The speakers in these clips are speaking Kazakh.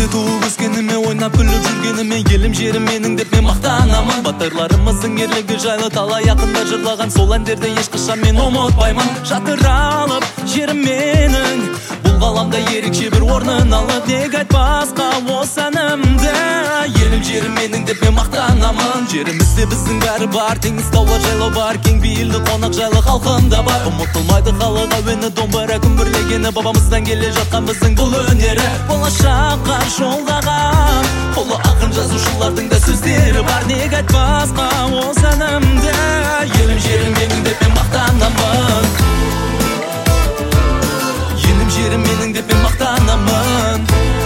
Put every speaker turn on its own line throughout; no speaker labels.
туып өскеніме, ойнап күліп жүргеніме, елім жерім менің деп мен мақтанамын. Батырларымыздың ерлігі жайлы талай ақындар жырлаған, сол әндерді ешқашан мен ұмытпаймын. Жатыр алып жерім менің, бұл ғаламда ерекше бір орнын алып, неге айтпасқа осы әнімді. Елім жерім менің деп мен мақтанамын. Жерімізде біздің бәрі бар, теңіз таулар жайлау бар, кең бейілді қонақ жайлы халқында бар. Ұмытылмайды халық әуені, домбыра күмбірлегені, бабамыздан келе жатқан біздің бұл өнері. Болашаққа жолдаған ұлы ақын жазушылардың да сөздері бар, неге айтпасқа осы әнімді. Елім жерім менің деп мен мақтанамын. Елім жерім менің деп мен мақтанамын.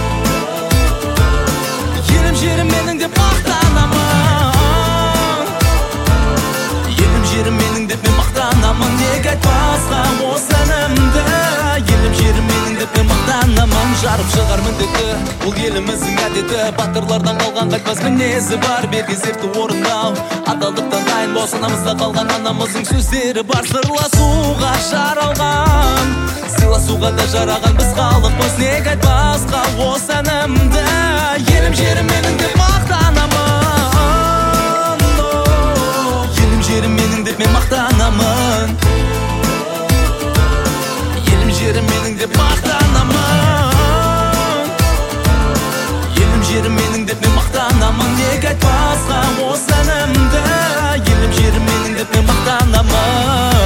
Елім жерім менің деп мақтанамын. Елім жерім менің деп мен мақтанамын. Неге айтпасқа осы әнімді. Елім жерім менің деп мен мақтанамын. Жарып шығар міндеті, бұл еліміздің әдеті, батырлардан қалған қайтпас мінезі бар. Берген сертті орындау, адалдықтан дайын босанамызда қалған анамыздың сөздері бар. Сырласуға жаралған, сыйласуға да жараған біз халықпыз, неге айтпасқа осы әнімді. Елім жерім менің деп мақтанамын. Елім жерім менің деп мен мақтанамын. Елім жерім менің деп мақтанамын. Елім жерім менің деп мен мақтанамын. Неге айтпасқа осы әнімді. Елім жерім менің деп мен мақтанамын.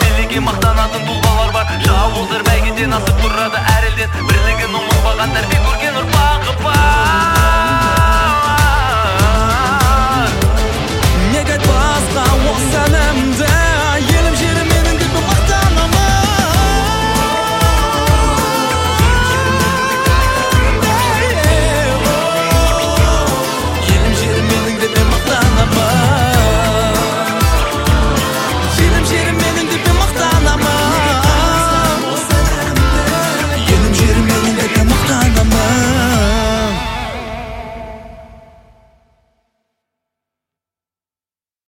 Мақтанатын тұлғалар бар, жауыздар бәйгеден асып тұрады әр елден, бірлігін ұмытпаған тәрбие